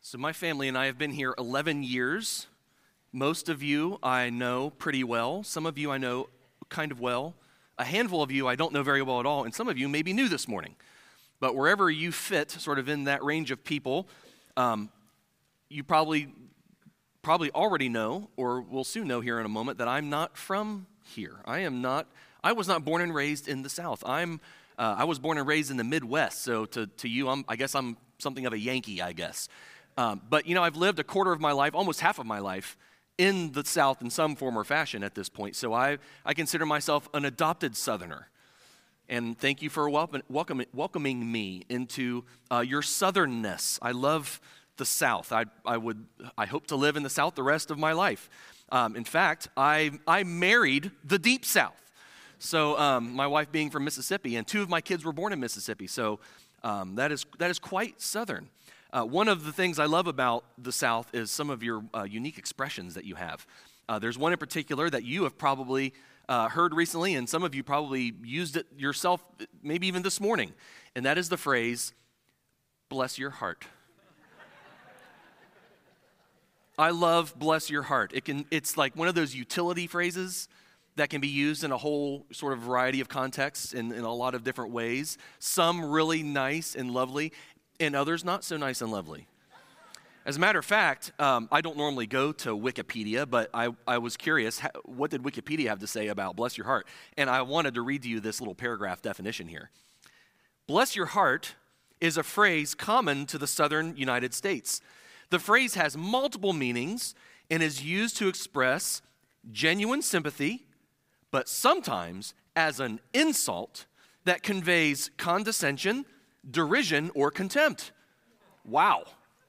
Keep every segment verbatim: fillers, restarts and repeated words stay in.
So my family and I have been here eleven years. Most of you I know pretty well. Some of you I know kind of well. A handful of you I don't know very well at all, and some of you may be new this morning. But wherever you fit, sort of in that range of people, um, you probably probably already know, or will soon know here in a moment, that I'm not from here. I am not. I was not born and raised in the South. I'm. Uh, I was born and raised in the Midwest. So to to you, I'm. I guess I'm something of a Yankee. I guess. Um, but, you know, I've lived a quarter of my life, almost half of my life, in the South in some form or fashion at this point. So I, I consider myself an adopted Southerner. And thank you for welcome, welcome, welcoming me into uh, your Southernness. I love the South. I, I would, I hope to live in the South the rest of my life. Um, in fact, I, I married the Deep South. So um, my wife being from Mississippi, and two of my kids were born in Mississippi. So um, that is that is quite Southern. Uh, one of the things I love about the South is some of your uh, unique expressions that you have. Uh, there's one in particular that you have probably uh, heard recently, and some of you probably used it yourself, maybe even this morning, and that is the phrase, bless your heart. I love bless your heart. It can. It's like one of those utility phrases that can be used in a whole sort of variety of contexts in, in a lot of different ways. Some really nice and lovely, and others not so nice and lovely. As a matter of fact, um, I don't normally go to Wikipedia, but I, I was curious, how, what did Wikipedia have to say about bless your heart? And I wanted to read to you this little paragraph definition here. Bless your heart is a phrase common to the southern United States. The phrase has multiple meanings and is used to express genuine sympathy, but sometimes as an insult that conveys condescension, derision, or contempt. Wow.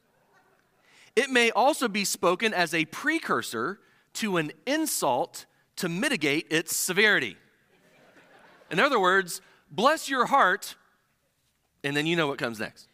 It may also be spoken as a precursor to an insult to mitigate its severity. In other words, bless your heart, and then you know what comes next.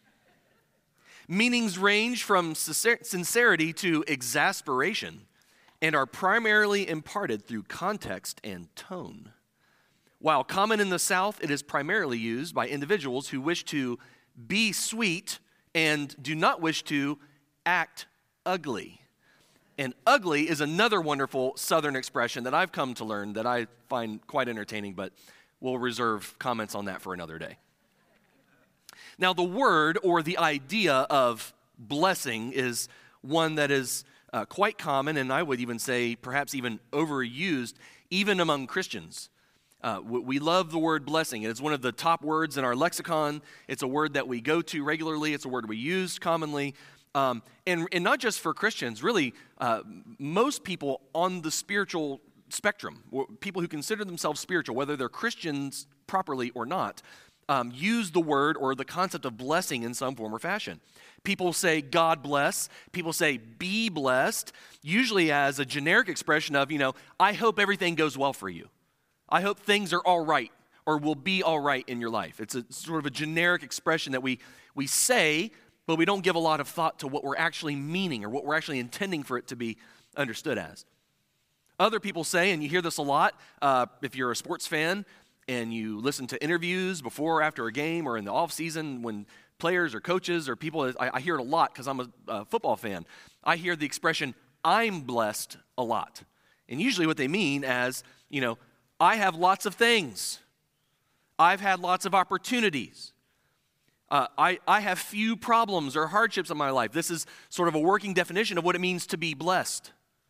Meanings range from sincerity to exasperation and are primarily imparted through context and tone. While common in the South, it is primarily used by individuals who wish to be sweet and do not wish to act ugly. And ugly is another wonderful Southern expression that I've come to learn that I find quite entertaining, but we'll reserve comments on that for another day. Now, the word or the idea of blessing is one that is uh, quite common, and I would even say perhaps even overused, even among Christians. Uh, we love the word blessing. It is one of the top words in our lexicon. It's a word that we go to regularly. It's a word we use commonly. Um, and, and not just for Christians, really, uh, most people on the spiritual spectrum, people who consider themselves spiritual, whether they're Christians properly or not, um, use the word or the concept of blessing in some form or fashion. People say, God bless. People say, be blessed, usually as a generic expression of, you know, I hope everything goes well for you. I hope things are all right or will be all right in your life. It's a sort of a generic expression that we, we say, but we don't give a lot of thought to what we're actually meaning or what we're actually intending for it to be understood as. Other people say, and you hear this a lot, uh, if you're a sports fan and you listen to interviews before or after a game or in the off season when players or coaches or people, I, I hear it a lot because I'm a, a football fan. I hear the expression, I'm blessed a lot. And usually what they mean as, you know, I have lots of things. I've had lots of opportunities. Uh, I, I have few problems or hardships in my life. This is sort of a working definition of what it means to be blessed.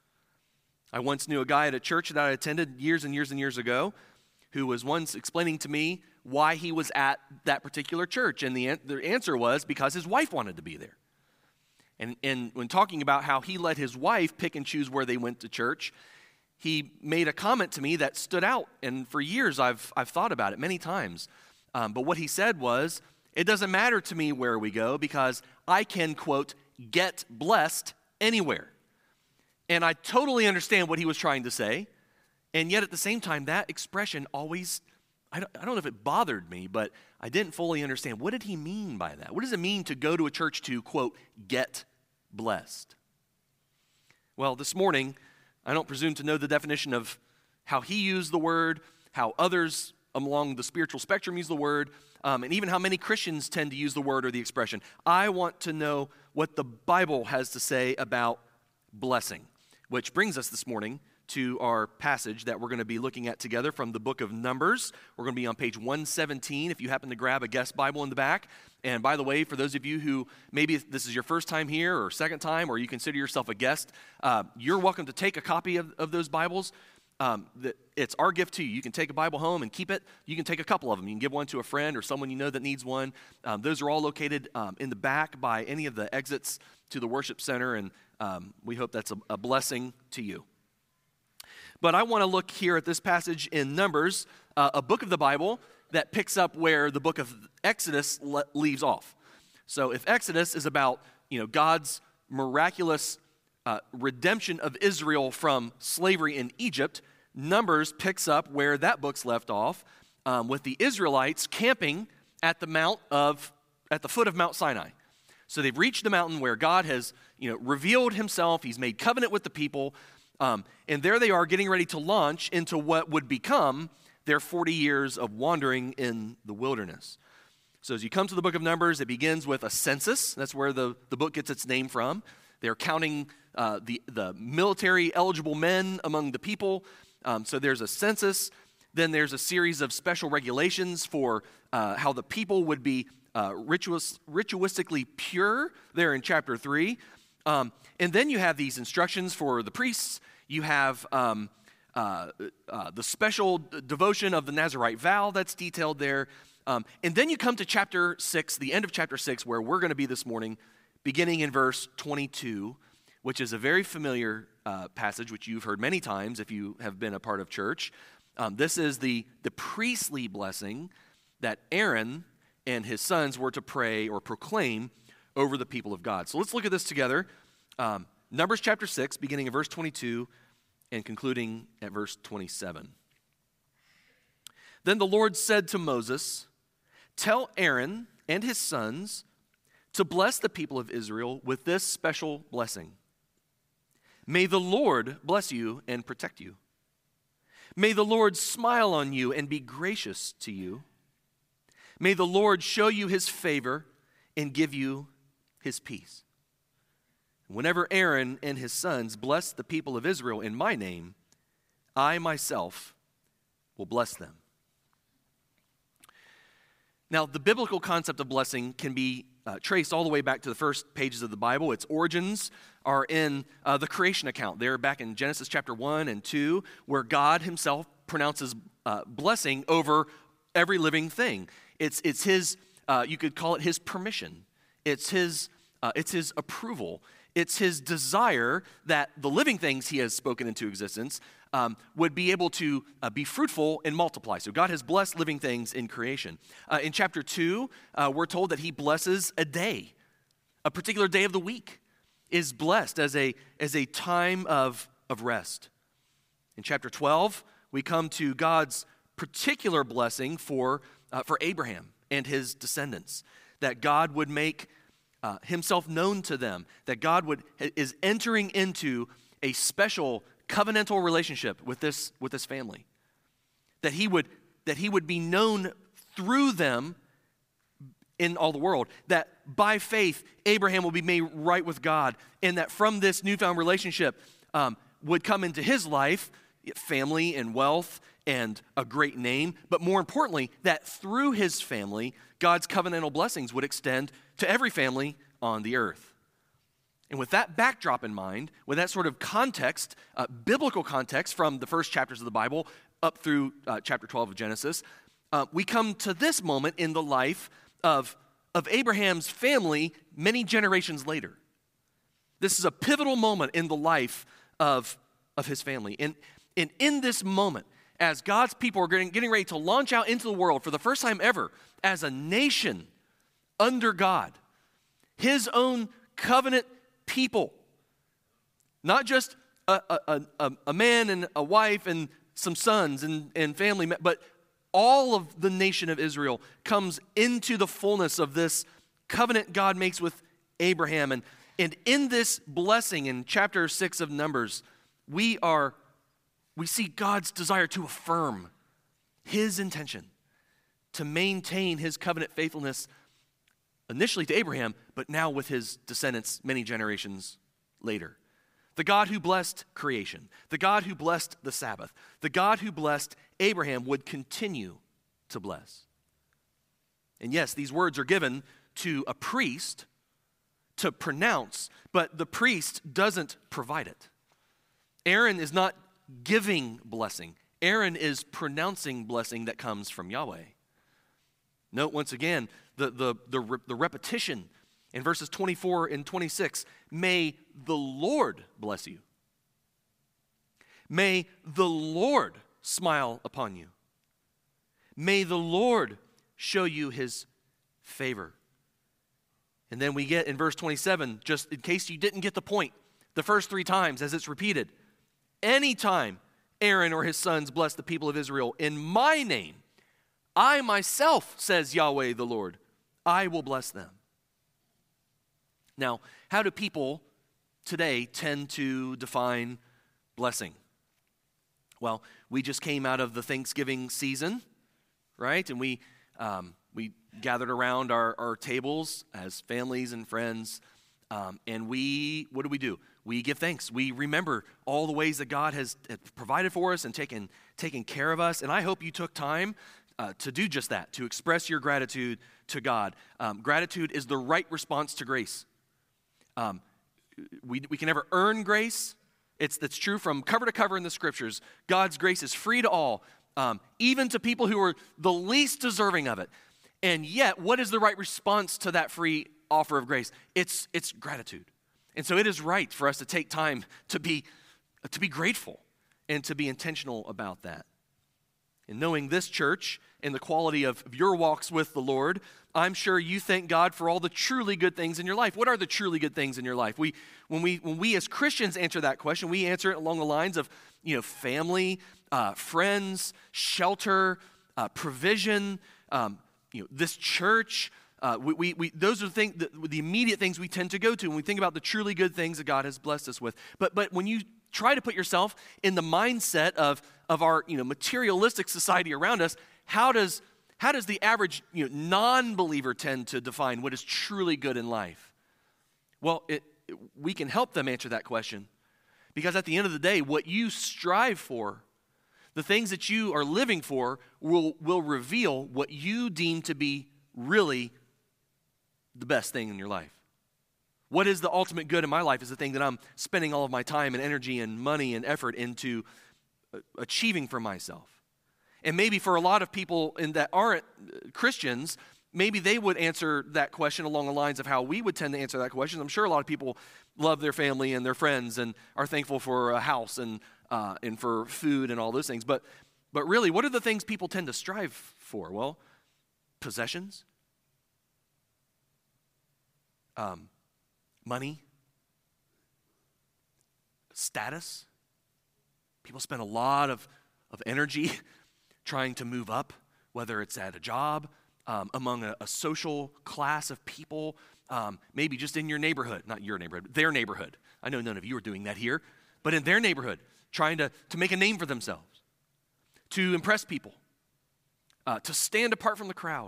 I once knew a guy at a church that I attended years and years and years ago who was once explaining to me why he was at that particular church. And the, the answer was because his wife wanted to be there. And, and when talking about how he let his wife pick and choose where they went to church, he made a comment to me that stood out, and for years I've I've thought about it many times. Um, but what he said was, it doesn't matter to me where we go because I can, quote, get blessed anywhere. And I totally understand what he was trying to say, and yet at the same time, that expression always, I don't, I don't know if it bothered me, but I didn't fully understand. What did he mean by that? What does it mean to go to a church to, quote, get blessed? Well, this morning, I don't presume to know the definition of how he used the word, how others along the spiritual spectrum use the word, um, and even how many Christians tend to use the word or the expression. I want to know what the Bible has to say about blessing, which brings us this morning to our passage that we're going to be looking at together from the book of Numbers. We're going to be on page one seventeen if you happen to grab a guest Bible in the back. And by the way, for those of you who maybe this is your first time here or second time, or you consider yourself a guest, uh, you're welcome to take a copy of, of those Bibles. Um, the, it's our gift to you. You can take a Bible home and keep it. You can take a couple of them. You can give one to a friend or someone you know that needs one. Um, those are all located um, in the back by any of the exits to the worship center, and um, we hope that's a, a blessing to you. But I want to look here at this passage in Numbers, uh, a book of the Bible that picks up where the book of Exodus le- leaves off. So if Exodus is about, you know, God's miraculous uh, redemption of Israel from slavery in Egypt, Numbers picks up where that book's left off, um, with the Israelites camping at the mount of at the foot of Mount Sinai. So they've reached the mountain where God has, you know, revealed himself. He's made covenant with the people. Um, and there they are getting ready to launch into what would become their forty years of wandering in the wilderness. So as you come to the book of Numbers, it begins with a census. That's where the, the book gets its name from. They're counting uh, the, the military eligible men among the people. Um, so there's a census. Then there's a series of special regulations for uh, how the people would be uh, ritualis- ritualistically pure there in chapter three. Um, and then you have these instructions for the priests. You have um, uh, uh, the special d- devotion of the Nazirite vow that's detailed there. Um, and then you come to chapter six, the end of chapter six, where we're going to be this morning, beginning in verse twenty-two, which is a very familiar uh, passage, which you've heard many times if you have been a part of church. Um, this is the, the priestly blessing that Aaron and his sons were to pray or proclaim over the people of God. So let's look at this together. Um, Numbers chapter six, beginning at verse twenty-two and concluding at verse twenty-seven. Then the Lord said to Moses, "Tell Aaron and his sons to bless the people of Israel with this special blessing. May the Lord bless you and protect you. May the Lord smile on you and be gracious to you. May the Lord show you his favor and give you his peace. Whenever Aaron and his sons bless the people of Israel in my name, I myself will bless them." Now, the biblical concept of blessing can be uh, traced all the way back to the first pages of the Bible. Its origins are in uh, the creation account there back in Genesis chapter one and two, where God himself pronounces uh, blessing over every living thing. It's, it's his, uh, you could call it his permission. It's his, uh, it's his approval. It's his desire that the living things he has spoken into existence um, would be able to uh, be fruitful and multiply. So God has blessed living things in creation. Uh, in chapter two, uh, we're told that he blesses a day. A particular day of the week is blessed as a, as a time of, of rest. In chapter twelve, we come to God's particular blessing for, uh, for Abraham and his descendants, that God would make Uh, himself known to them, that God would is entering into a special covenantal relationship with this with this family, that he would that he would be known through them in all the world, that by faith Abraham will be made right with God, and that from this newfound relationship um, would come into his life family and wealth and a great name, but more importantly, that through his family, God's covenantal blessings would extend to every family on the earth. And with that backdrop in mind, with that sort of context, uh, biblical context from the first chapters of the Bible up through uh, chapter twelve of Genesis, uh, we come to this moment in the life of, of Abraham's family many generations later. This is a pivotal moment in the life of, of his family. And, and in this moment, as God's people are getting, getting ready to launch out into the world for the first time ever as a nation under God, his own covenant people, not just a, a, a, a man and a wife and some sons and, and family, but all of the nation of Israel comes into the fullness of this covenant God makes with Abraham. And, and in this blessing in chapter six of Numbers, we are We see God's desire to affirm his intention to maintain his covenant faithfulness initially to Abraham, but now with his descendants many generations later. The God who blessed creation, the God who blessed the Sabbath, the God who blessed Abraham would continue to bless. And yes, these words are given to a priest to pronounce, but the priest doesn't provide it. Aaron is not giving blessing. Aaron is pronouncing blessing that comes from Yahweh. Note once again the, the, the, the repetition in verses twenty-four and twenty-six. May the Lord bless you. May the Lord smile upon you. May the Lord show you his favor. And then we get in verse twenty-seven, just in case you didn't get the point, the first three times as it's repeated. Anytime Aaron or his sons bless the people of Israel in my name, I myself, says Yahweh the Lord, I will bless them. Now, how do people today tend to define blessing? Well, we just came out of the Thanksgiving season, right? And we um, we gathered around our, our tables as families and friends, um, and we, what do we do? We give thanks. We remember all the ways that God has provided for us and taken, taken care of us, and I hope you took time uh, to do just that, to express your gratitude to God. Um, gratitude is the right response to grace. Um, we, we can never earn grace. It's, it's true from cover to cover in the scriptures. God's grace is free to all, um, even to people who are the least deserving of it. And yet, what is the right response to that free offer of grace? It's, it's gratitude. And so it is right for us to take time to be, to be grateful and to be intentional about that. And knowing this church and the quality of your walks with the Lord, I'm sure you thank God for all the truly good things in your life. What are the truly good things in your life? We, when we, when we as Christians answer that question, we answer it along the lines of, you know, family, uh, friends, shelter, uh, provision, um, you know, this church. Uh, we, we, we, those are the, thing, the, the immediate things we tend to go to when we think about the truly good things that God has blessed us with. But, but when you try to put yourself in the mindset of, of our, you know, materialistic society around us, how does How does the average, you know, non-believer tend to define what is truly good in life? Well, it, it, we can help them answer that question, because at the end of the day, what you strive for, the things that you are living for, will, will reveal what you deem to be really the best thing in your life. What is the ultimate good in my life is the thing that I'm spending all of my time and energy and money and effort into uh, achieving for myself. And maybe for a lot of people in that aren't Christians, maybe they would answer that question along the lines of how we would tend to answer that question. I'm sure a lot of people love their family and their friends and are thankful for a house and uh, and for food and all those things. But but really, what are the things people tend to strive for? Well, possessions, um, money, status. People spend a lot of, of energy trying to move up, whether it's at a job, um, among a, a social class of people, um, maybe just in your neighborhood, not your neighborhood, their neighborhood. I know none of you are doing that here, but in their neighborhood, trying to, to make a name for themselves, to impress people, uh, to stand apart from the crowd.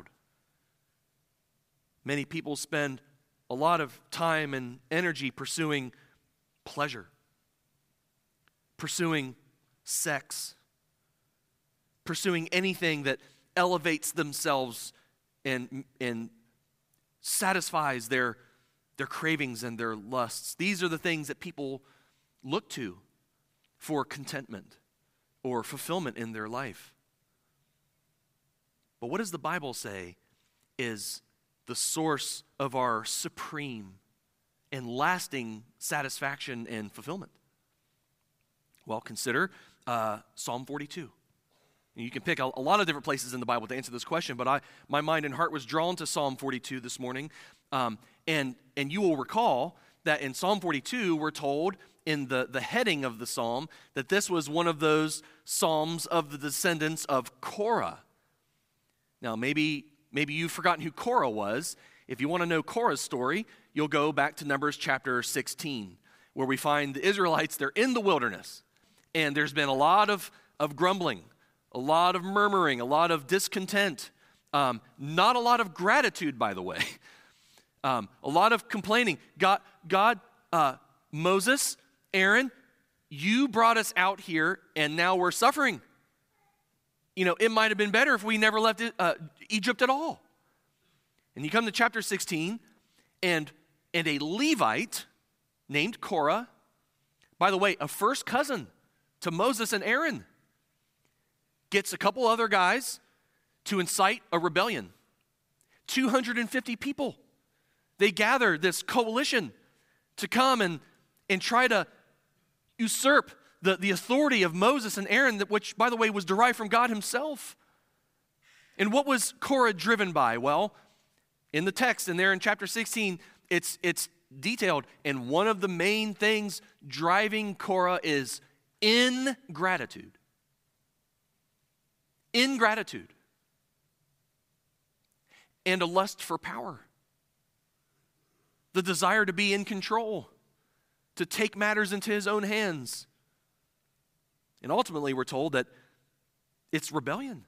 Many people spend a lot of time and energy pursuing pleasure, pursuing sex, pursuing anything that elevates themselves and, and satisfies their, their cravings and their lusts. These are the things that people look to for contentment or fulfillment in their life. But what does the Bible say is the source of our supreme and lasting satisfaction and fulfillment? Well, consider uh, Psalm forty-two. You can pick a, a lot of different places in the Bible to answer this question, but I, my mind and heart was drawn to Psalm forty-two this morning. Um, and, and you will recall that in Psalm forty-two, we're told in the, the heading of the psalm that this was one of those psalms of the descendants of Korah. Now, maybe, maybe you've forgotten who Korah was. If you want to know Korah's story, you'll go back to Numbers chapter sixteen, where we find the Israelites, they're in the wilderness, and there's been a lot of, of grumbling, a lot of murmuring, a lot of discontent, um, not a lot of gratitude, by the way, um, a lot of complaining. God, God, uh, Moses, Aaron, you brought us out here, and now we're suffering. You know, it might have been better if we never left uh, Egypt at all. And you come to chapter sixteen, and, and a Levite named Korah, by the way, a first cousin to Moses and Aaron, gets a couple other guys to incite a rebellion. two hundred fifty people. They gather this coalition to come and, and try to usurp the, the authority of Moses and Aaron, which, by the way, was derived from God himself. And what was Korah driven by? Well, in the text, and there in chapter sixteen, it's, it's detailed. And one of the main things driving Korah is ingratitude. Ingratitude. And a lust for power. The desire to be in control, to take matters into his own hands. And ultimately, we're told that it's rebellion.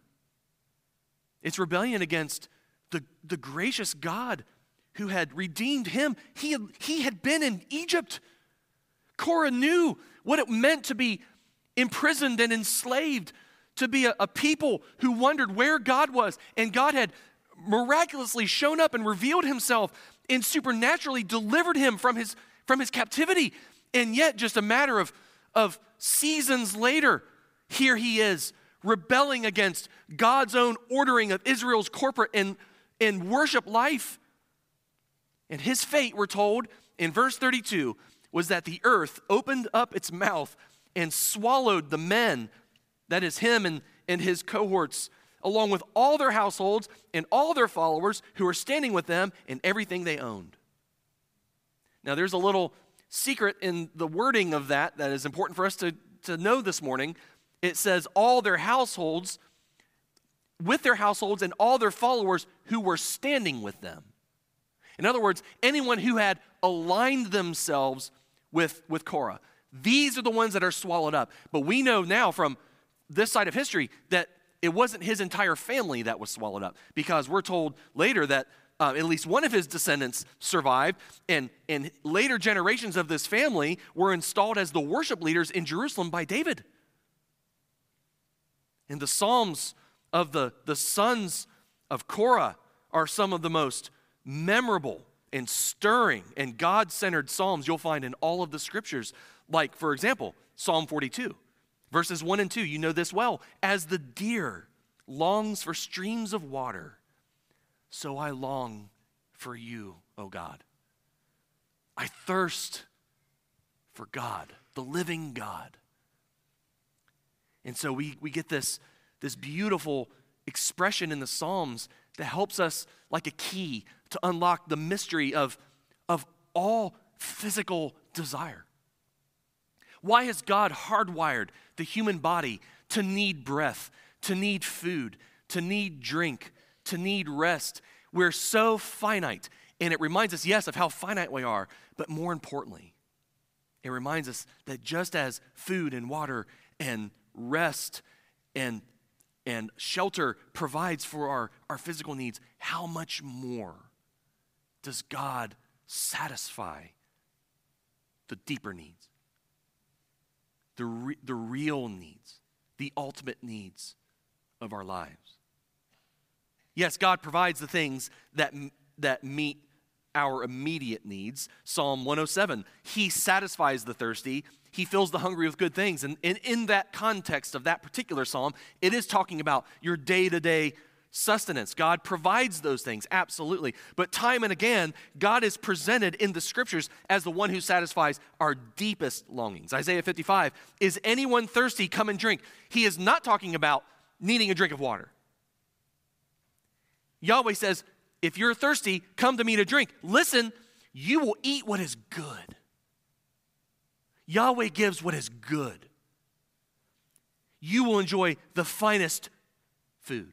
It's rebellion against the, the gracious God who had redeemed him. He had, he had been in Egypt. Korah knew what it meant to be imprisoned and enslaved, to be a, a people who wondered where God was. And God had miraculously shown up and revealed himself and supernaturally delivered him from his, from his captivity. And yet, just a matter of, of seasons later, here he is, rebelling against God's own ordering of Israel's corporate and, and worship life. And his fate, we're told in verse thirty-two, was that the earth opened up its mouth and swallowed the men, that is him and, and his cohorts, along with all their households and all their followers who were standing with them and everything they owned. Now, there's a little secret in the wording of that that is important for us to, to know this morning. It says all their households, with their households and all their followers who were standing with them. In other words, anyone who had aligned themselves with, with Korah. These are the ones that are swallowed up. But we know now from this side of history that it wasn't his entire family that was swallowed up, because we're told later that uh, at least one of his descendants survived, and, and later generations of this family were installed as the worship leaders in Jerusalem by David. And the Psalms of the, the sons of Korah are some of the most memorable and stirring and God-centered psalms you'll find in all of the scriptures. Like, for example, Psalm forty-two. Verses one and two, you know this well. As the deer longs for streams of water, so I long for you, O God. I thirst for God, the living God. And so we, we get this, this beautiful expression in the Psalms that helps us like a key to unlock the mystery of, of all physical desire. Why has God hardwired the human body to need breath, to need food, to need drink, to need rest? We're so finite, and it reminds us, yes, of how finite we are, but more importantly, it reminds us that just as food and water and rest and, and shelter provides for our, our physical needs, how much more does God satisfy the deeper needs? The, re- the real needs, the ultimate needs of our lives. Yes, God provides the things that, that meet our immediate needs. Psalm one oh seven, he satisfies the thirsty, he fills the hungry with good things. And, and in that context of that particular psalm, it is talking about your day-to-day sustenance. God provides those things, absolutely. But time and again, God is presented in the scriptures as the one who satisfies our deepest longings. Isaiah fifty-five, is anyone thirsty? Come and drink. He is not talking about needing a drink of water. Yahweh says, if you're thirsty, come to me to drink. Listen, you will eat what is good. Yahweh gives what is good. You will enjoy the finest food.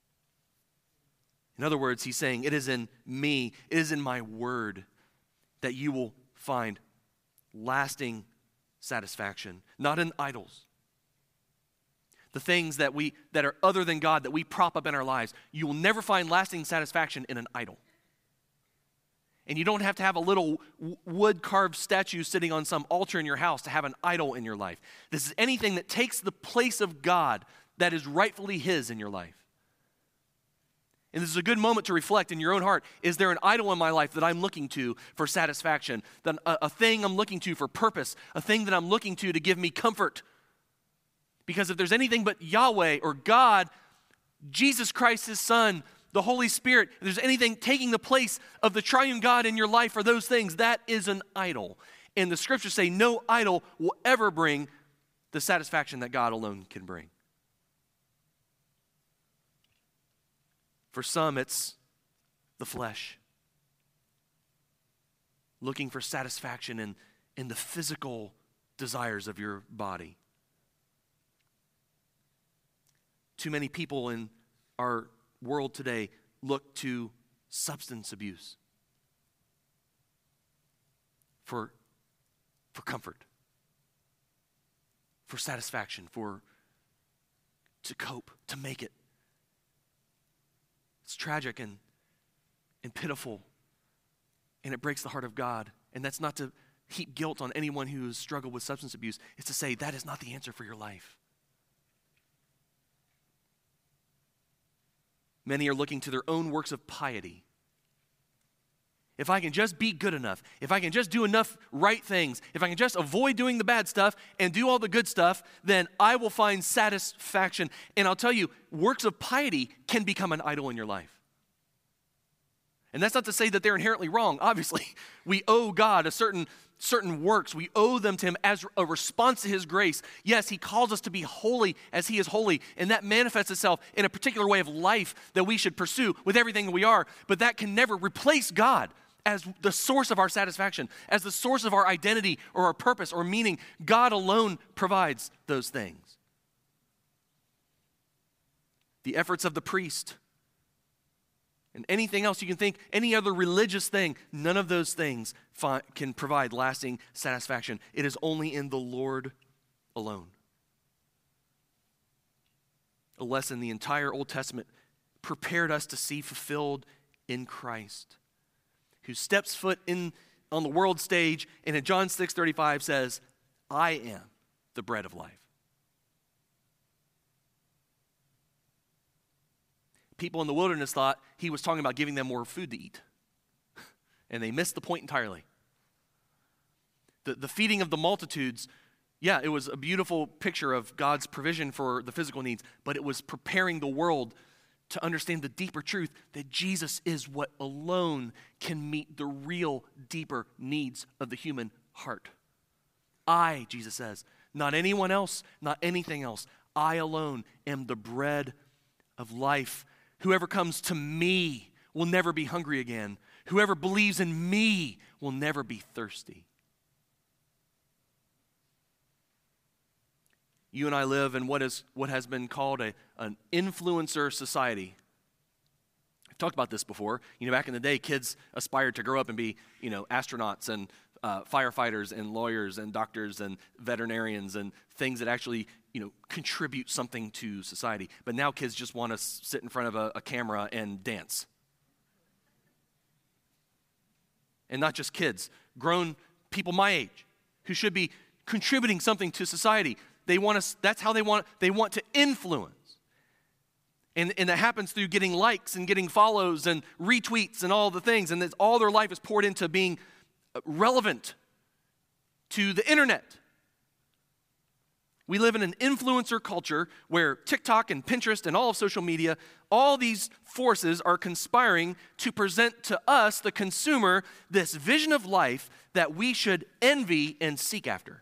In other words, he's saying, it is in me, it is in my word that you will find lasting satisfaction, not in idols. the things that we that are other than God that we prop up in our lives, you will never find lasting satisfaction in an idol. And you don't have to have a little wood-carved statue sitting on some altar in your house to have an idol in your life. This is anything that takes the place of God that is rightfully his in your life. And this is a good moment to reflect in your own heart. Is there an idol in my life that I'm looking to for satisfaction? That a, a thing I'm looking to for purpose? A thing that I'm looking to to give me comfort? Because if there's anything but Yahweh or God, Jesus Christ, his Son, the Holy Spirit, if there's anything taking the place of the triune God in your life for those things, that is an idol. And the scriptures say no idol will ever bring the satisfaction that God alone can bring. For some, it's the flesh. Looking for satisfaction in, in the physical desires of your body. Too many people in our world today look to substance abuse for, for comfort, for satisfaction, for to cope, to make it. It's tragic and, and pitiful, and it breaks the heart of God. And that's not to heap guilt on anyone who has struggled with substance abuse. It's to say that is not the answer for your life. Many are looking to their own works of piety. If I can just be good enough, if I can just do enough right things, if I can just avoid doing the bad stuff and do all the good stuff, then I will find satisfaction. And I'll tell you, works of piety can become an idol in your life. And that's not to say that they're inherently wrong. Obviously, we owe God a certain certain works. We owe them to him as a response to his grace. Yes, he calls us to be holy as he is holy, and that manifests itself in a particular way of life that we should pursue with everything that we are, but that can never replace God as the source of our satisfaction, as the source of our identity or our purpose or meaning. God alone provides those things. The efforts of the priest and anything else you can think, any other religious thing, none of those things fi- can provide lasting satisfaction. It is only in the Lord alone. A lesson the entire Old Testament prepared us to see fulfilled in Christ, who steps foot in on the world stage and in John six thirty-five says, I am the bread of life. People in the wilderness thought he was talking about giving them more food to eat. And they missed the point entirely. The, the feeding of the multitudes, yeah, it was a beautiful picture of God's provision for the physical needs, but it was preparing the world to understand the deeper truth that Jesus is what alone can meet the real, deeper needs of the human heart. I, Jesus says, not anyone else, not anything else. I alone am the bread of life. Whoever comes to me will never be hungry again. Whoever believes in me will never be thirsty. You and I live in what is what has been called a, an influencer society. I've talked about this before. You know, back in the day, kids aspired to grow up and be, you know, astronauts and uh, firefighters and lawyers and doctors and veterinarians and things that actually, you know, contribute something to society. But now kids just want to sit in front of a, a camera and dance. And not just kids, grown people my age who should be contributing something to society. They want to, that's how they want, they want to influence. And, and that happens through getting likes and getting follows and retweets and all the things. And that's all their life is poured into being relevant to the internet. We live in an influencer culture where TikTok and Pinterest and all of social media, all these forces are conspiring to present to us, the consumer, this vision of life that we should envy and seek after.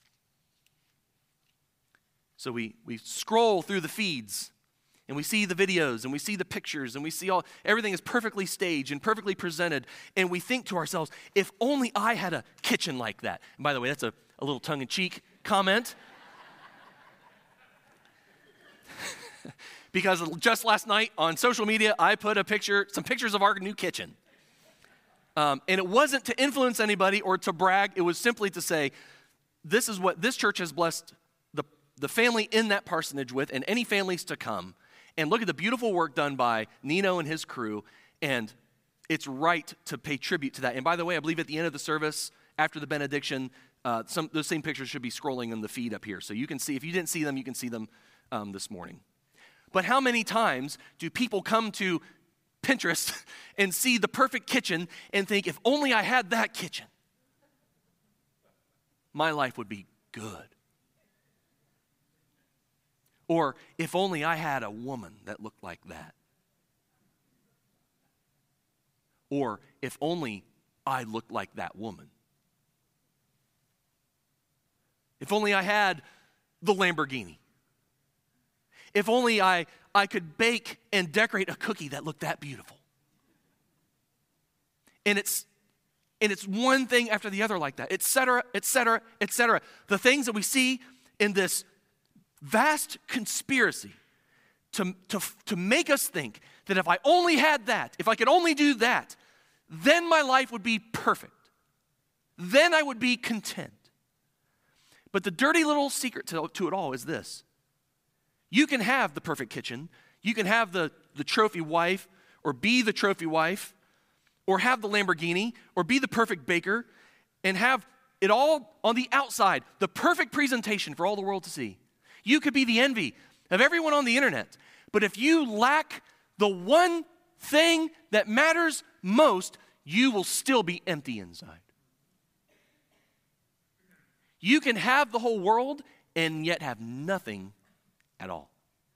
So we, we scroll through the feeds and we see the videos and we see the pictures and we see all, everything is perfectly staged and perfectly presented. And we think to ourselves, if only I had a kitchen like that. And by the way, that's a, a little tongue-in-cheek comment. Because just last night on social media, I put a picture, some pictures of our new kitchen. Um, and it wasn't to influence anybody or to brag. It was simply to say, this is what this church has blessed the the family in that parsonage with and any families to come and look at the beautiful work done by Nino and his crew, and it's right to pay tribute to that. And by the way, I believe at the end of the service, after the benediction, uh, some those same pictures should be scrolling in the feed up here. So you can see, if you didn't see them, you can see them um, this morning. But how many times do people come to Pinterest and see the perfect kitchen and think, if only I had that kitchen, my life would be good. Or if only I had a woman that looked like that. Or if only I looked like that woman. If only I had the Lamborghini. If only I, I could bake and decorate a cookie that looked that beautiful. And it's and it's one thing after the other like that, et cetera, et cetera, et cetera. The things that we see in this vast conspiracy to, to, to make us think that if I only had that, if I could only do that, then my life would be perfect. Then I would be content. But the dirty little secret to, to it all is this. You can have the perfect kitchen. You can have the, the trophy wife, or be the trophy wife, or have the Lamborghini, or be the perfect baker, and have it all on the outside, the perfect presentation for all the world to see. You could be the envy of everyone on the internet. But if you lack the one thing that matters most, you will still be empty inside. You can have the whole world and yet have nothing at all.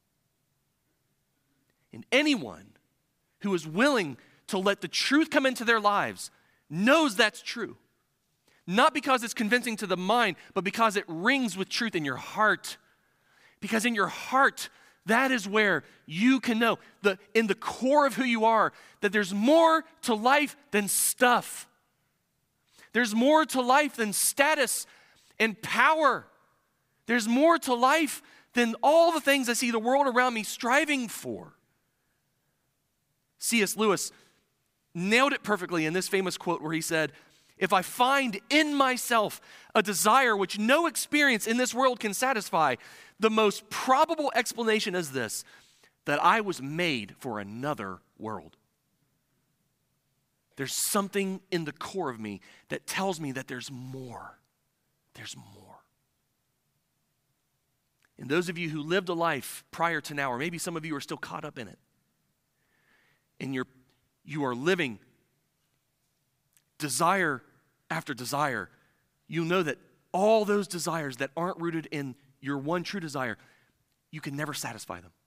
And anyone who is willing to let the truth come into their lives knows that's true. Not because it's convincing to the mind, but because it rings with truth in your heart. Because in your heart, that is where you can know, the, in the core of who you are, that there's more to life than stuff. There's more to life than status and power. There's more to life than all the things I see the world around me striving for. C S Lewis nailed it perfectly in this famous quote where he said, "If I find in myself a desire which no experience in this world can satisfy, the most probable explanation is this, that I was made for another world." There's something in the core of me that tells me that there's more. There's more. And those of you who lived a life prior to now, or maybe some of you are still caught up in it, and you're, you are living desire after desire, you know that all those desires that aren't rooted in your one true desire, you can never satisfy them.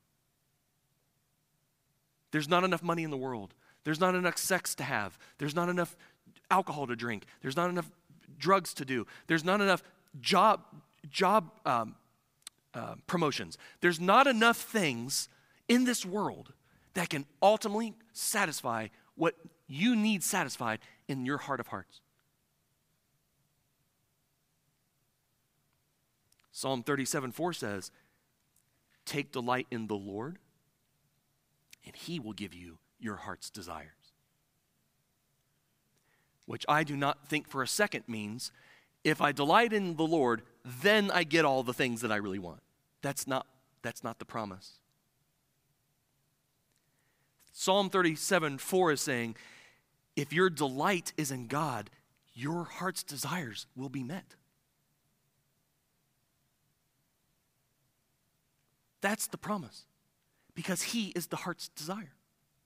There's not enough money in the world. There's not enough sex to have. There's not enough alcohol to drink. There's not enough drugs to do. There's not enough job job um, uh, promotions. There's not enough things in this world that can ultimately satisfy what you need satisfied in your heart of hearts. Psalm thirty-seven four says, "Take delight in the Lord, and he will give you your heart's desires." Which I do not think for a second means, if I delight in the Lord, then I get all the things that I really want. That's not, that's not the promise. Psalm thirty-seven four is saying, if your delight is in God, your heart's desires will be met. That's the promise, because he is the heart's desire.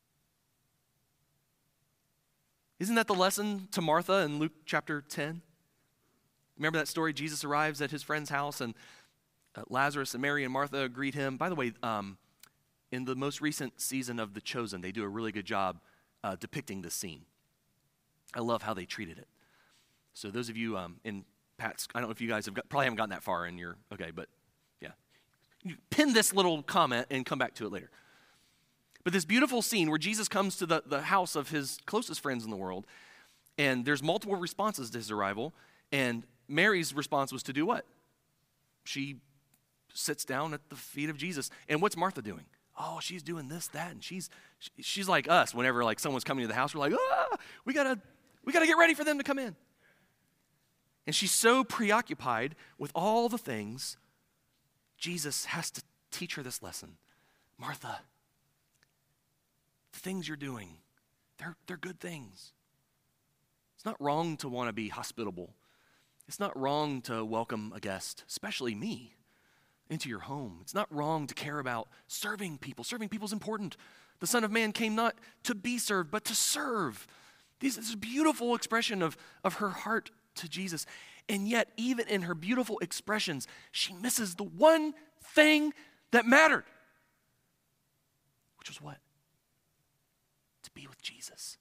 Isn't that the lesson to Martha in Luke chapter ten? Remember that story? Jesus arrives at his friend's house, and uh, Lazarus and Mary and Martha greet him. By the way, um, in the most recent season of The Chosen, they do a really good job uh, depicting this scene. I love how they treated it. So those of you um, in Pat's, I don't know if you guys have got, probably haven't gotten that far in your, okay, but yeah. You pin this little comment and come back to it later. But this beautiful scene where Jesus comes to the, the house of his closest friends in the world, and there's multiple responses to his arrival, and Mary's response was to do what? She sits down at the feet of Jesus. And what's Martha doing? Oh, she's doing this, that, and she's she's like us. Whenever like someone's coming to the house, we're like, ah, we gotta we gotta get ready for them to come in. And she's so preoccupied with all the things Jesus has to teach her this lesson. Martha, the things you're doing, they're, they're good things. It's not wrong to want to be hospitable. It's not wrong to welcome a guest, especially me, into your home. It's not wrong to care about serving people. Serving people is important. The Son of Man came not to be served, but to serve. This is a beautiful expression of, of her heart to Jesus. And yet, even in her beautiful expressions, she misses the one thing that mattered. Which was what? To be with Jesus.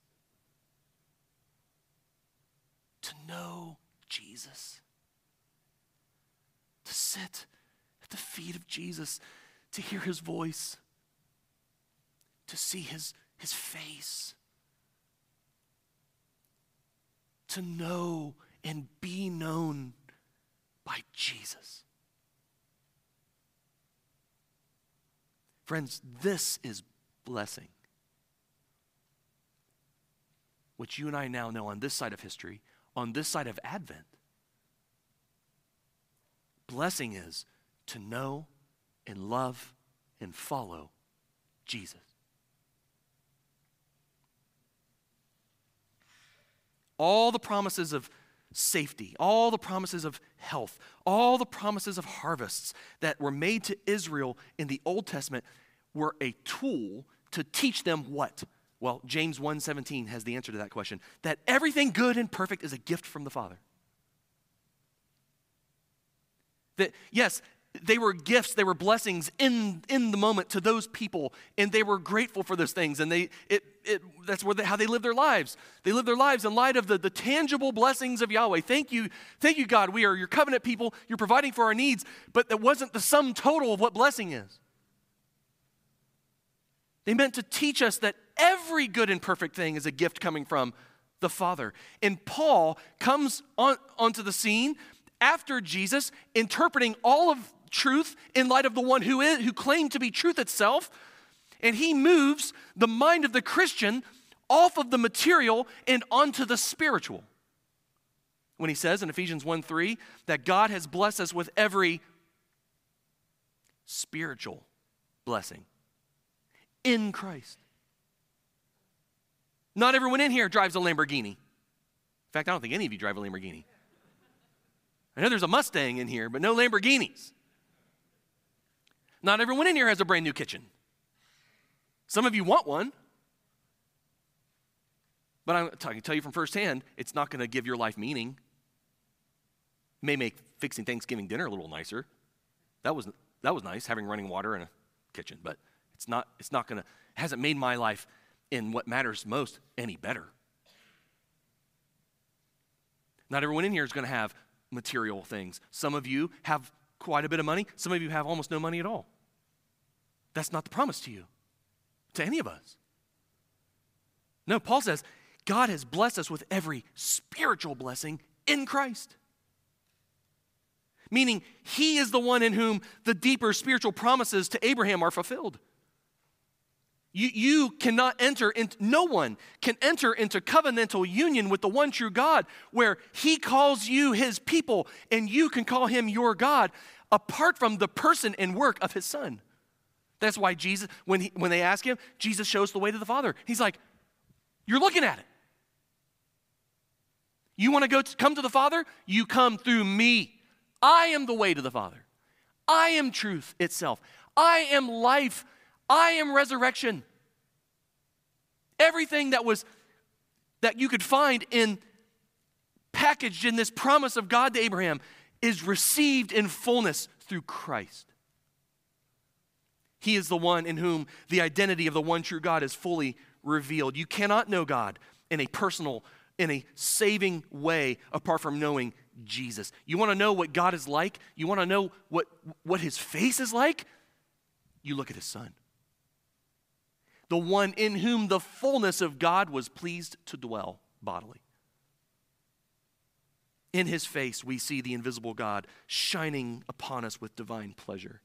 To know Jesus. To sit at the feet of Jesus, to hear his voice, to see his, his face, to know and be known by Jesus. Friends, this is blessing, which you and I now know on this side of history, on this side of Advent. Blessing is to know and love and follow Jesus. All the promises of safety, all the promises of health, all the promises of harvests that were made to Israel in the Old Testament were a tool to teach them what? Well, James one seventeen has the answer to that question, that everything good and perfect is a gift from the Father. That, yes, they were gifts, they were blessings in, in the moment to those people, and they were grateful for those things, and they it it that's where they, how they lived their lives. They lived their lives in light of the, the tangible blessings of Yahweh. Thank you, thank you, God. We are your covenant people. You're providing for our needs, but that wasn't the sum total of what blessing is. They meant to teach us that every good and perfect thing is a gift coming from the Father. And Paul comes on onto the scene after Jesus, interpreting all of truth in light of the one who is who claimed to be truth itself, and he moves the mind of the Christian off of the material and onto the spiritual. When he says in Ephesians one three that God has blessed us with every spiritual blessing in Christ. Not everyone in here drives a Lamborghini. In fact, I don't think any of you drive a Lamborghini. I know there's a Mustang in here, but no Lamborghinis. Not everyone in here has a brand new kitchen. Some of you want one. But I'm, I can tell you from firsthand, it's not going to give your life meaning. It may make fixing Thanksgiving dinner a little nicer. That was that was nice, having running water in a kitchen, but it's not it's not going to hasn't made my life in what matters most any better. Not everyone in here is going to have material things. Some of you have quite a bit of money. Some of you have almost no money at all. That's not the promise to you, to any of us. No, Paul says, God has blessed us with every spiritual blessing in Christ. Meaning, he is the one in whom the deeper spiritual promises to Abraham are fulfilled. You, you cannot enter into, no one can enter into covenantal union with the one true God where he calls you his people and you can call him your God apart from the person and work of his Son. That's why Jesus, when, he, when they ask him, Jesus shows the way to the Father. He's like, you're looking at it. You want to go to, come to the Father? You come through me. I am the way to the Father. I am truth itself. I am life. I am resurrection. Everything that was that you could find in packaged in this promise of God to Abraham is received in fullness through Christ. He is the one in whom the identity of the one true God is fully revealed. You cannot know God in a personal, in a saving way apart from knowing Jesus. You want to know what God is like? You want to know what, what his face is like? You look at his Son. The one in whom the fullness of God was pleased to dwell bodily. In his face, we see the invisible God shining upon us with divine pleasure.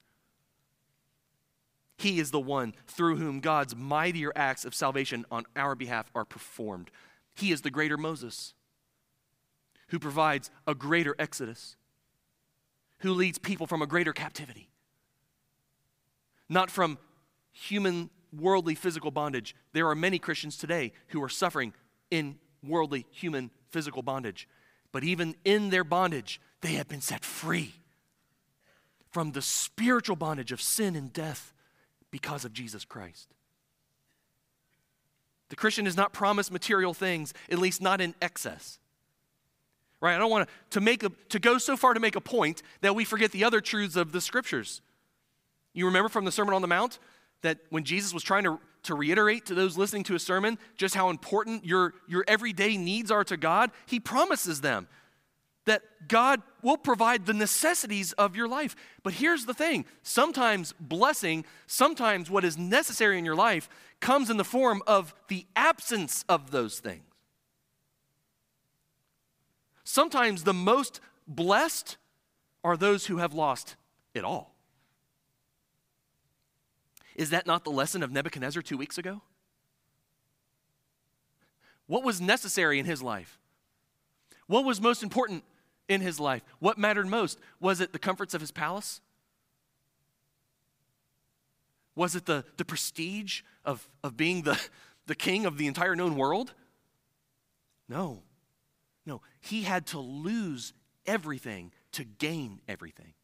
He is the one through whom God's mightier acts of salvation on our behalf are performed. He is the greater Moses, who provides a greater exodus, who leads people from a greater captivity. not from human, worldly, physical bondage. There are many Christians today who are suffering in worldly, human, physical bondage. But even in their bondage, they have been set free from the spiritual bondage of sin and death because of Jesus Christ. The Christian is not promised material things, at least not in excess. Right? I don't want to, to make a, to go so far to make a point that we forget the other truths of the Scriptures. You remember from the Sermon on the Mount that when Jesus was trying to, to reiterate to those listening to a sermon just how important your, your everyday needs are to God, he promises them that God will provide the necessities of your life. But here's the thing. Sometimes blessing, sometimes what is necessary in your life comes in the form of the absence of those things. Sometimes the most blessed are those who have lost it all. Is that not the lesson of Nebuchadnezzar two weeks ago? What was necessary in his life? What was most important in his life? What mattered most? Was it the comforts of his palace? Was it the, the prestige of, of being the, the king of the entire known world? No. No. He had to lose everything to gain everything.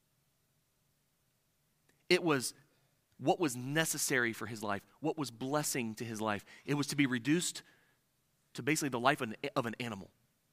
It was what was necessary for his life, what was blessing to his life. It was to be reduced to basically the life of an, of an animal.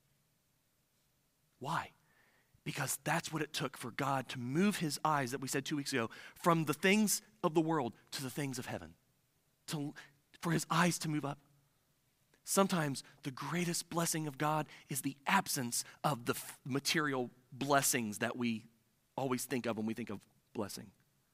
Why? Because that's what it took for God to move his eyes, that we said two weeks ago, from the things of the world to the things of heaven, to, for his eyes to move up. Sometimes the greatest blessing of God is the absence of the f- material blessings that we always think of when we think of blessing.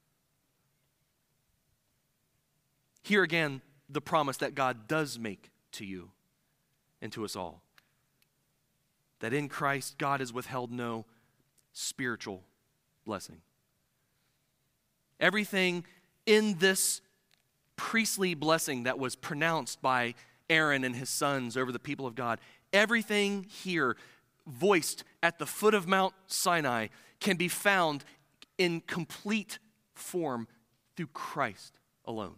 Here again, the promise that God does make to you and to us all. That in Christ, God has withheld no spiritual blessing. Everything in this priestly blessing that was pronounced by Aaron and his sons over the people of God, everything here voiced at the foot of Mount Sinai can be found in complete form through Christ alone.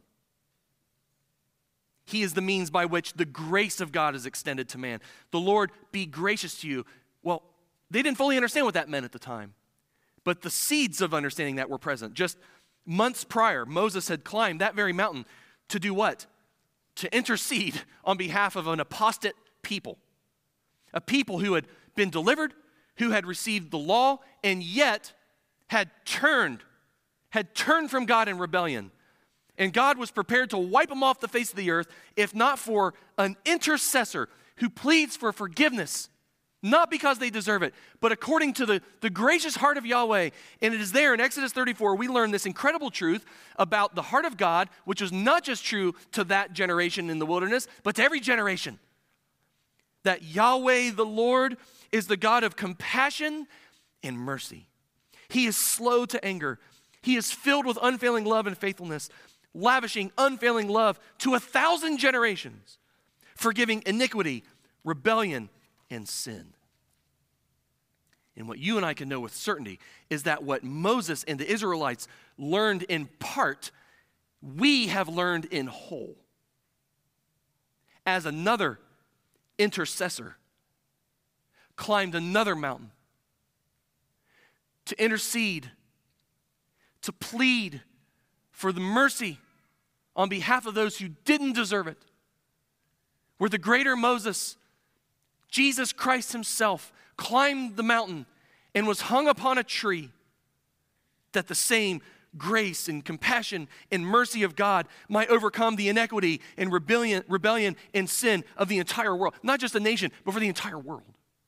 He is the means by which the grace of God is extended to man. The Lord be gracious to you. Well, they didn't fully understand what that meant at the time, but the seeds of understanding that were present. Just months prior, Moses had climbed that very mountain to do what? To intercede on behalf of an apostate people. A people who had been delivered, who had received the law, and yet had turned, had turned from God in rebellion. And God was prepared to wipe them off the face of the earth, if not for an intercessor who pleads for forgiveness, not because they deserve it, but according to the, the gracious heart of Yahweh. And it is there in Exodus thirty-four, we learn this incredible truth about the heart of God, which was not just true to that generation in the wilderness, but to every generation. That Yahweh, the Lord, is the God of compassion and mercy. He is slow to anger. He is filled with unfailing love and faithfulness, lavishing unfailing love to a thousand generations, forgiving iniquity, rebellion, and sin. And what you and I can know with certainty is that what Moses and the Israelites learned in part, we have learned in whole. As another intercessor climbed another mountain to intercede, to plead for the mercy on behalf of those who didn't deserve it, where the greater Moses, Jesus Christ himself, climbed the mountain and was hung upon a tree, that the same grace and compassion and mercy of God might overcome the inequity and rebellion, rebellion and sin of the entire world. Not just a nation, but for the entire world.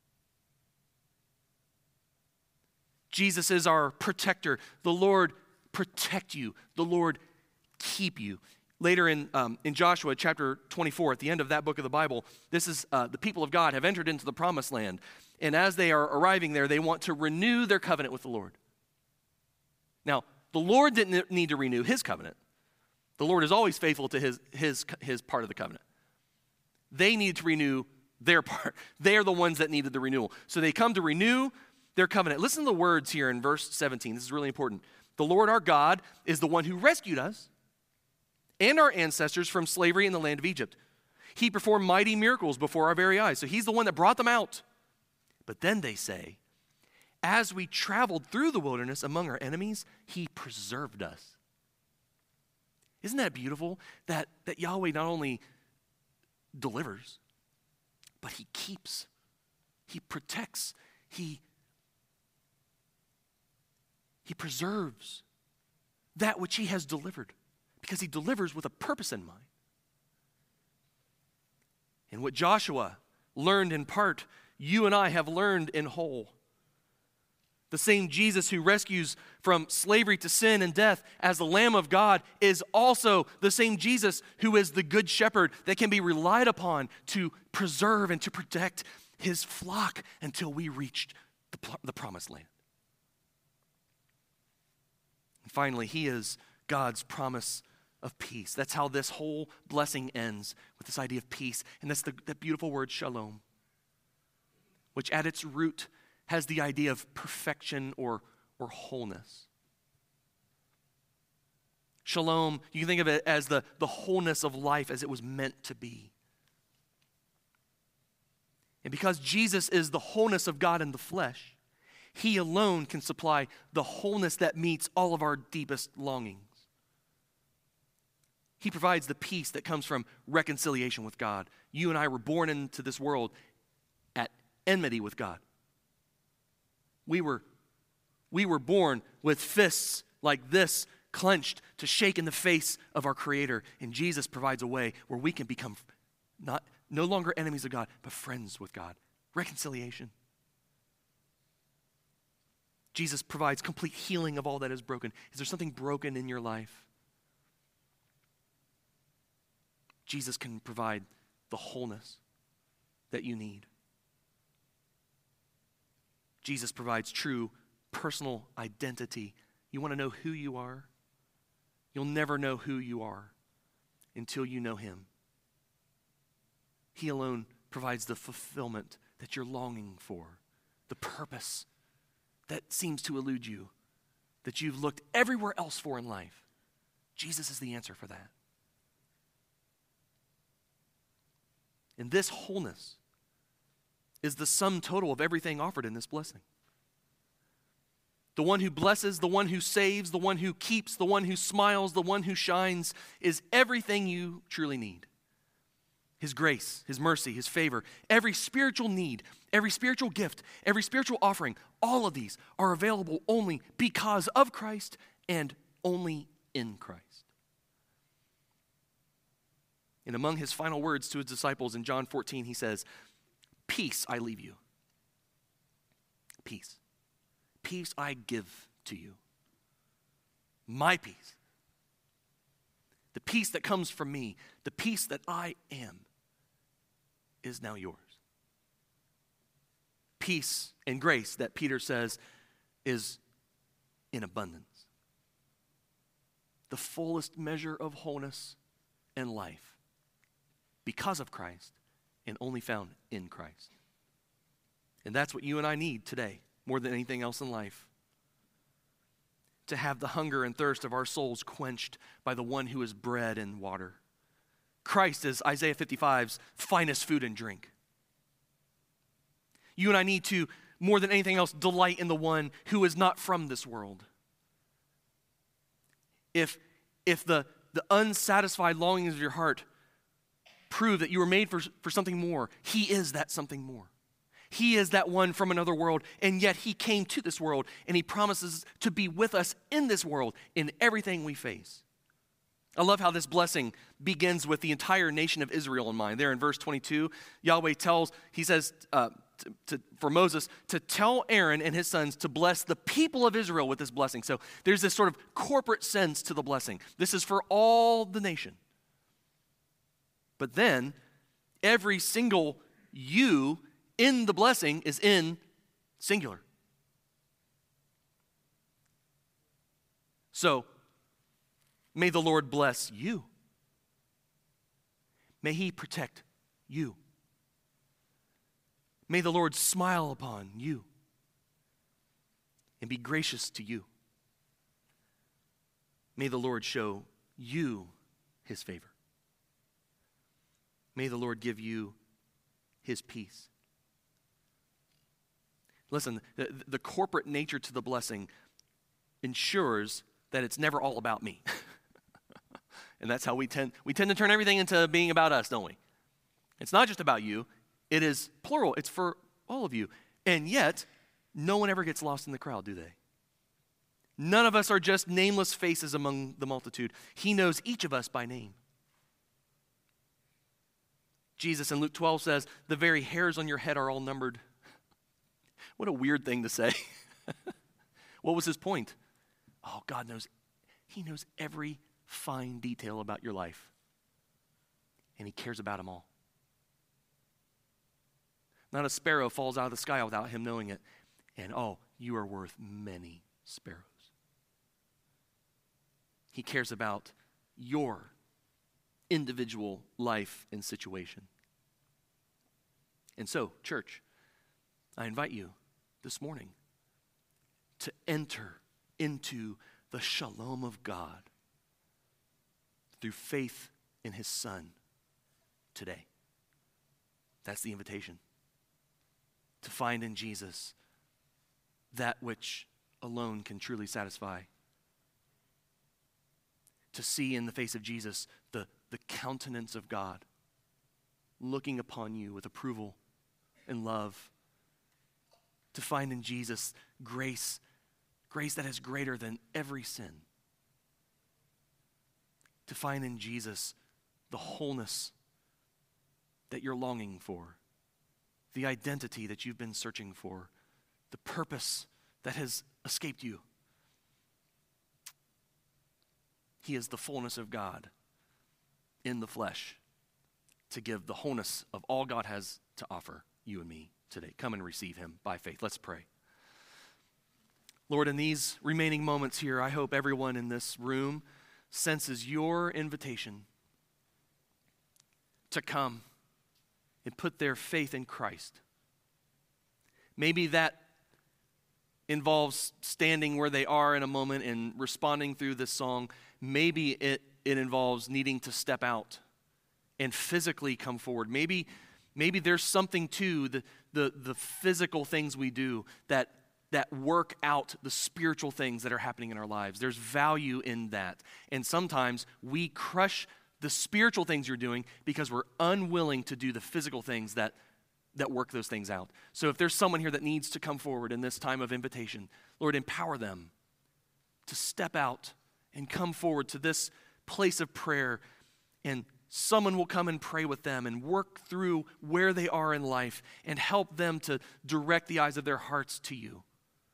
Jesus is our protector. The Lord protect you. The Lord keep you. Later in, um, in Joshua chapter twenty-four, at the end of that book of the Bible, this is uh, the people of God have entered into the promised land. And as they are arriving there, they want to renew their covenant with the Lord. Now, the Lord didn't need to renew his covenant. The Lord is always faithful to his, his, his part of the covenant. They needed to renew their part. They are the ones that needed the renewal. So they come to renew their covenant. Listen to the words here in verse seventeen. This is really important. The Lord our God is the one who rescued us and our ancestors from slavery in the land of Egypt. He performed mighty miracles before our very eyes. So he's the one that brought them out. But then they say, as we traveled through the wilderness among our enemies, he preserved us. Isn't that beautiful? That, that Yahweh not only delivers, but he keeps, he protects, he, he preserves that which he has delivered, because he delivers with a purpose in mind. And what Joshua learned in part, you and I have learned in whole. The same Jesus who rescues from slavery to sin and death as the Lamb of God is also the same Jesus who is the good shepherd that can be relied upon to preserve and to protect his flock until we reach the, the promised land. And finally, he is God's promise of peace. That's how this whole blessing ends, with this idea of peace. And that's the, that beautiful word shalom, which at its root has the idea of perfection or, or wholeness. Shalom, you can think of it as the, the wholeness of life as it was meant to be. And because Jesus is the wholeness of God in the flesh, he alone can supply the wholeness that meets all of our deepest longings. He provides the peace that comes from reconciliation with God. You and I were born into this world at enmity with God. We were, we were born with fists like this clenched to shake in the face of our Creator. And Jesus provides a way where we can become not, no longer enemies of God, but friends with God. Reconciliation. Jesus provides complete healing of all that is broken. Is there something broken in your life? Jesus can provide the wholeness that you need. Jesus provides true personal identity. You want to know who you are? You'll never know who you are until you know him. He alone provides the fulfillment that you're longing for, the purpose that seems to elude you, that you've looked everywhere else for in life. Jesus is the answer for that. And this wholeness is the sum total of everything offered in this blessing. The one who blesses, the one who saves, the one who keeps, the one who smiles, the one who shines is everything you truly need. His grace, his mercy, his favor, every spiritual need, every spiritual gift, every spiritual offering, all of these are available only because of Christ and only in Christ. And among his final words to his disciples in John fourteen, he says, peace I leave you. Peace. Peace I give to you. My peace. The peace that comes from me, the peace that I am, is now yours. Peace and grace that Peter says is in abundance. The fullest measure of wholeness and life because of Christ and only found in Christ. And that's what you and I need today, more than anything else in life. To have the hunger and thirst of our souls quenched by the one who is bread and water. Christ is Isaiah fifty-five's finest food and drink. You and I need to, more than anything else, delight in the one who is not from this world. If, if the, the unsatisfied longings of your heart prove that you were made for, for something more, he is that something more. He is that one from another world, and yet he came to this world, and he promises to be with us in this world, in everything we face. I love how this blessing begins with the entire nation of Israel in mind. There in verse twenty-two, Yahweh tells, he says uh, to, to, for Moses to tell Aaron and his sons to bless the people of Israel with this blessing. So there's this sort of corporate sense to the blessing. This is for all the nation. But then, every single you in the blessing is in singular. So, may the Lord bless you. May he protect you. May the Lord smile upon you and be gracious to you. May the Lord show you his favor. May the Lord give you his peace. Listen, the, the corporate nature to the blessing ensures that it's never all about me. And that's how we tend, we tend to turn everything into being about us, don't we? It's not just about you. It is plural. It's for all of you. And yet, no one ever gets lost in the crowd, do they? None of us are just nameless faces among the multitude. He knows each of us by name. Jesus in Luke twelve says, the very hairs on your head are all numbered. What a weird thing to say. What was his point? Oh, God knows. He knows every fine detail about your life. And he cares about them all. Not a sparrow falls out of the sky without him knowing it. And oh, you are worth many sparrows. He cares about your individual life and situation. And so, church, I invite you this morning to enter into the shalom of God through faith in his Son today. That's the invitation. To find in Jesus that which alone can truly satisfy. To see in the face of Jesus the, the countenance of God looking upon you with approval and love. To find in Jesus grace, grace that is greater than every sin. To find in Jesus the wholeness that you're longing for, the identity that you've been searching for, the purpose that has escaped you. He is the fullness of God in the flesh to give the wholeness of all God has to offer you and me today. Come and receive him by faith. Let's pray. Lord, in these remaining moments here, I hope everyone in this room senses your invitation to come and put their faith in Christ. Maybe that involves standing where they are in a moment and responding through this song. Maybe it, it involves needing to step out and physically come forward. Maybe, maybe there's something to the, the, the physical things we do that, that work out the spiritual things that are happening in our lives. There's value in that. And sometimes we crush the spiritual things you're doing because we're unwilling to do the physical things that that work those things out. So if there's someone here that needs to come forward in this time of invitation, Lord, empower them to step out and come forward to this place of prayer, and someone will come and pray with them and work through where they are in life and help them to direct the eyes of their hearts to you.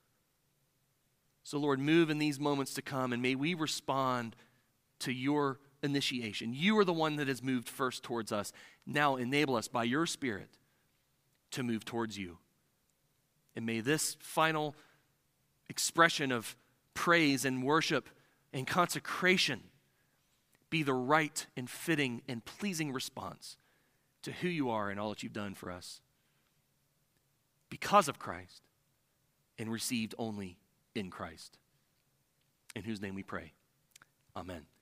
So Lord, move in these moments to come, and may we respond to your initiation. You are the one that has moved first towards us. Now enable us by your Spirit to move towards you. And may this final expression of praise and worship and consecration be the right and fitting and pleasing response to who you are and all that you've done for us because of Christ and received only in Christ. In whose name we pray. Amen.